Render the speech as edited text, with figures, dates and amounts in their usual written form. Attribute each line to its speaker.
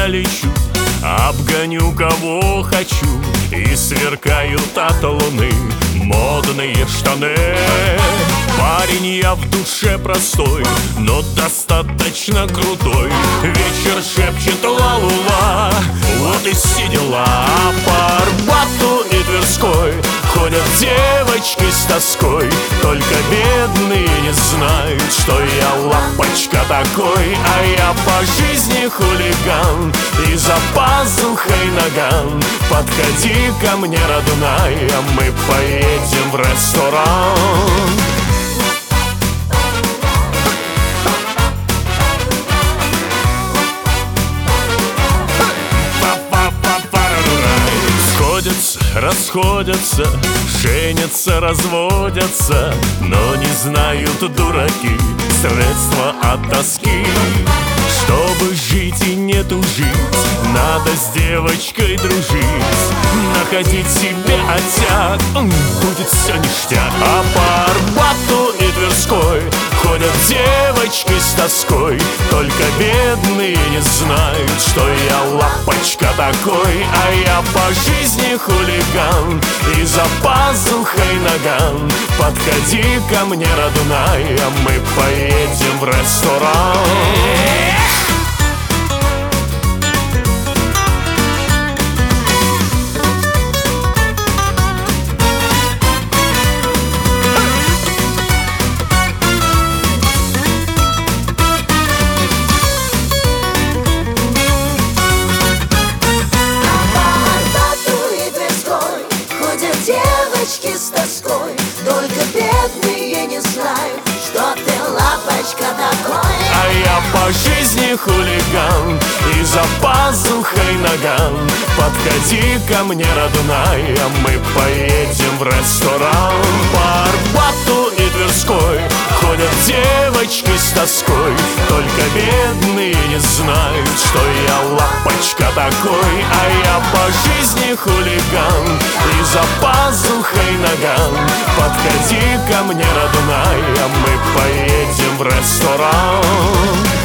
Speaker 1: полечу, обгоню кого хочу, и сверкают от луны модные штаны. Парень я в душе простой, но достаточно крутой. Вечер шепчет ла-лула, вот и все дела. По Арбату и Тверской ходят девочки с тоской, только бедные не знают, что я лапочка такой. А я по жизни хулиган, и за пазухой наган. Подходи ко мне, родная, мы поедем в ресторан. Расходятся, женятся, разводятся, но не знают дураки средства от тоски. Чтобы жить и не тужить, надо с девочкой дружить, находить себе оттяг, будет все ништяк. А по Арбату и Тверской ходят девочки с тоской, только бедные не знают, что я лапочка такой. А я по жизни хулиган, и за пазухой наган. Подходи ко мне, родная, мы поедем в ресторан.
Speaker 2: Девочки с тоской, только бедные не знают, что ты лапочка такой.
Speaker 1: А я по жизни хулиган, и за пазухой наган. Подходи ко мне, родная, мы поедем в ресторан. По Арбату и Тверской ходят девочки с тоской, только бедные не знают, что я лапочка такой. А я по жизни хулиган, и за пазухой наган. Подходи ко мне, родная, мы поедем в ресторан.